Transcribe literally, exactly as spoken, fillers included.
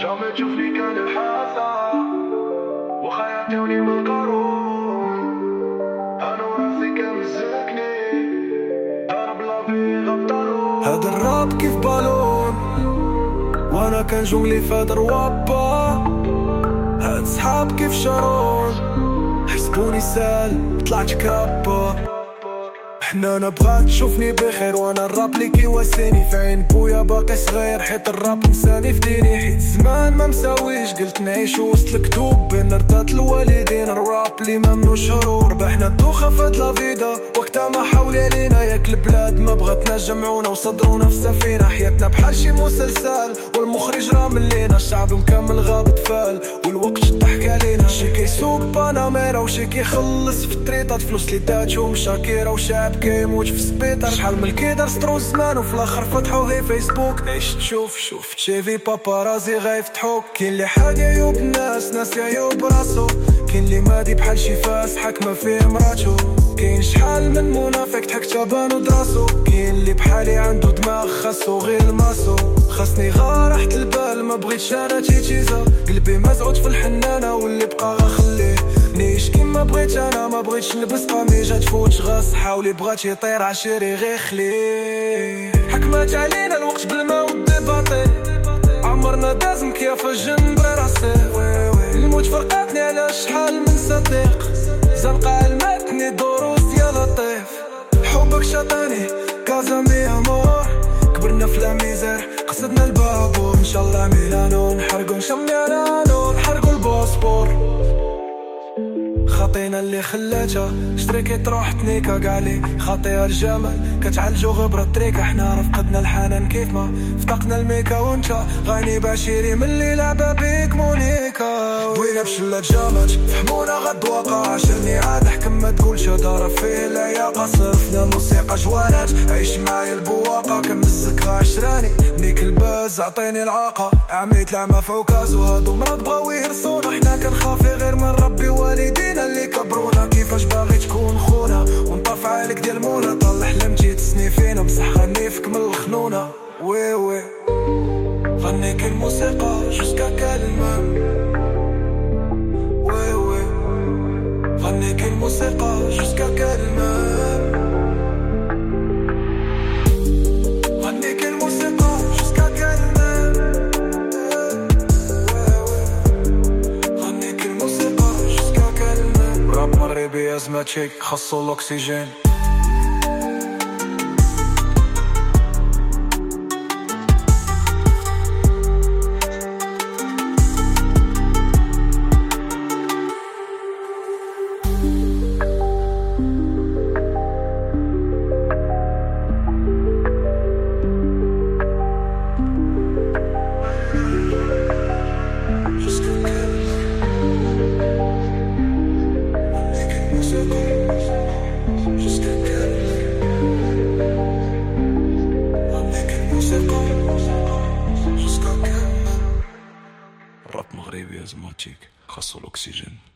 جامي تشوفني كنبحثها وخا يعطيوني من القارون. انا وراسي كنمزكني ضرب لافي غبطالون. هاد الراب كيف بالون وانا كنجونغلي فهاد الروابا. هاد صحاب كيف شارون حسبوني سال طلعت كرابا. حنا انا بغات تشوفني بخير وانا الراب لي كيواسيني في عين بويا باقي صغير حيت الراب نساني في ديني. حيت زمان ما مساويش قلت نعيش وسط الكتوب بين رضات الوالدين. الراب لي ممنوش هروب ربحنا الدوخة فهاد لافيدا وقتها ما حاول علينا ياك البلاد ما بغاتنا جمعونا وصدرونا في سفينة. حياتنا بحال شي مسلسل والمخرج راه ملينا. الشعب مكمل غاب تفال والوقت ضحك علينا. شي كيسوق باناميرا وشي كيخلص في التريطات فلوس لي داتهم شاكيرا وشعب كيموت في السبيطار. شحال من كيدار سطرو الزمان وفي الاخر فتحو هي فيسبوك. عيش تشوف شوف تشيفي بابارازي غيفتحوك. كاين اللي حاج عيوب الناس ناس عيوب راسو. كاين اللي مادي بحال شي فاس حكمه فيه مراتو. كاين شحال من منافق تحك تبانو دراسو. كاين اللي بحالي عنده دماغ خاصو غير الماسو. خاصني غا راحة البال ما بغيتش انا تيتيزا. قلبي مزعوج في الحنانه واللي بقى غخليه نيش كيما بغيت انا. ما بغيتش نلبس قميجه تفوتش غا صحا واللي بغات يطير عشيري غير خليه. حكمات علينا الوقت بالما والديباطي. عمرنا داز مكياف الجن براسي. الموت فرقاتني على شحال من صديق. زنقة علمتني دروس يا لطيف. حبك شاطاني كازا مي امور. كبرنا في لاميزير قصدنا البابور. ان شاء الله ميلانو نحرقو نشمي علانو نحرقو البوسبور. خاطينا اللي خلاتها شتريكي تروح تنيكا قالي خاطيها الجمال كتعالجو غبرة التريكة. حنا رفقدنا الحنان كيف ما فتقنا الميكا وانتا غاني باشيري من اللي لعبة بيك مونيكا. وينا بشلة جامات فهمونا غد واقع عشرني عاد حكم ما تقولش دارة فيه العياقة. صرفنا الموسيقى جوانات عيش معايا البواقة. كنمزك عشراني نيك الباز عطيني العاقة. عميت لعمة فوكاز وهادو مرض بغاو يهرسونا. حنا كنخافي غير من ربي والدينا اللي كبرونا. كيفاش باغي تكون خونا ونطاف عليك ديال مولا. طلع حلمتي تسني فينا بصح غنيفك من الخنونة. وي وي غنيك الموسيقى جوسكا كالمام. وي وي غنيك الموسيقى جوسكا كالمام. غنيك الموسيقى جوسكا كالمام. غنيك الموسيقى جوسكا كالمام. راب مغربي ازماتيك خاصو الاكسجين. راب مغربي ازماتيك خاصو الاكسجين.